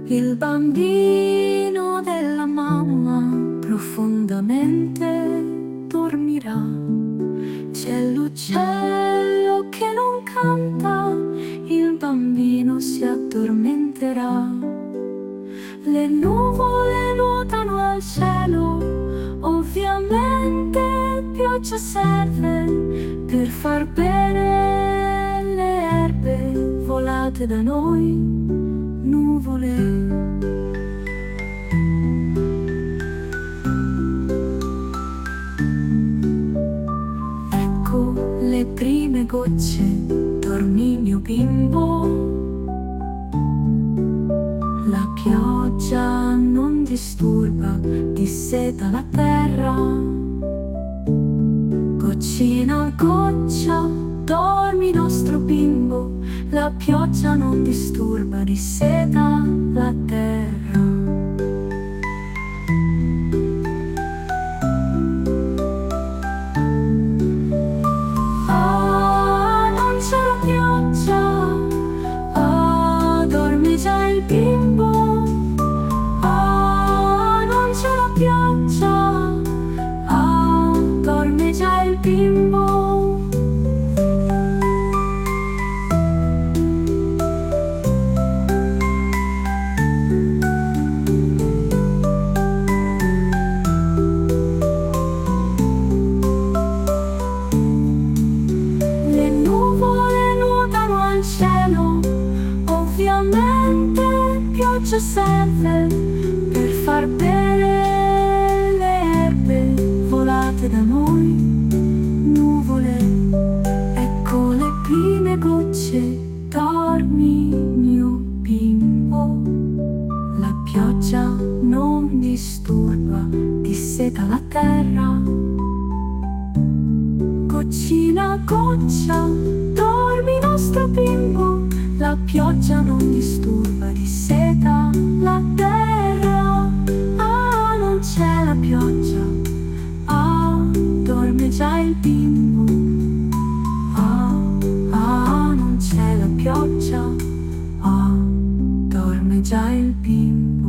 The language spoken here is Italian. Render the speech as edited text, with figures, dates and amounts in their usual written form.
Il bambino della mamma profondamente dormirà. C'è l'uccello che non canta, il bambino si addormenterà. Le nuvole nuotano al cielo, ovviamente pioggia serve per far bere le erbe volate da noi, nuvole. Ecco le prime gocce, dormi mio bimbo. La pioggia non disturba, disseta la terra. Goccina a goccia, dormi nostro bimbo. La pioggia non disturba, disseta la terra. Ah, non c'è la pioggia, ah, dorme già il bimbo. Ah, non c'è la pioggia, ah, dorme già il bimbo. Le nuvole nuotano al cielo, ovviamente pioggia serve per far bere le erbe volate da noi, nuvole. Ecco le prime gocce, dormi mio bimbo. La pioggia non disturba, disseta la terra. Goccina a goccia, dormi nostro bimbo. La pioggia non disturba, disseta la terra. Ah, non c'è la pioggia, ah, dorme già il bimbo. Ah, ah, non c'è la pioggia, ah, dorme già il bimbo.